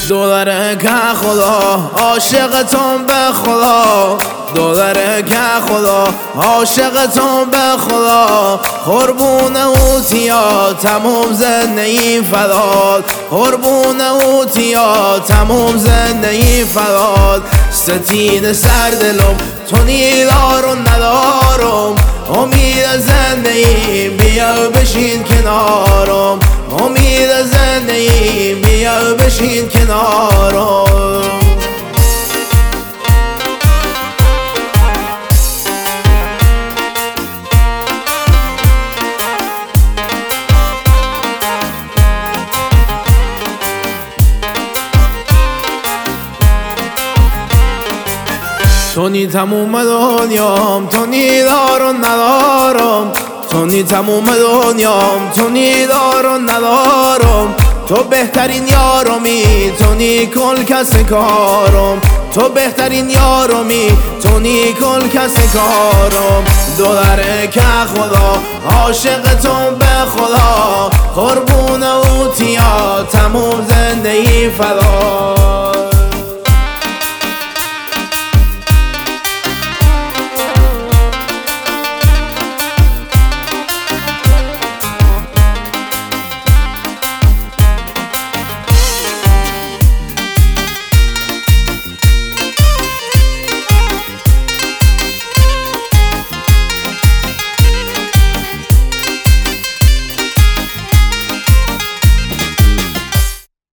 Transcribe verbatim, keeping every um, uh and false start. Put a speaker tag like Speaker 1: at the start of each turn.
Speaker 1: دولاره که خدا عاشقتون به خدا، دولاره که خدا عاشقتون به خدا. قربون اوتیا تموم زندگی فداد، قربون اوتیا تموم زندگی فداد. ستین سردلم تو نیدار و ندارم، امید زندگی بیا بشین کنارم، امید زندگی بیا بشین کنارم. تو نی تموم دنیام تو نیدار و ندارم، تو نی تموم دنیام تو نیدار و ندارم. تو بهترین یارمی تو نی کل کس کارم، تو بهترین یارمی تو نی کل کس کارم. دولاره که خدا عاشقتون به خدا، قربون اوتیا تموم زندگی فدا.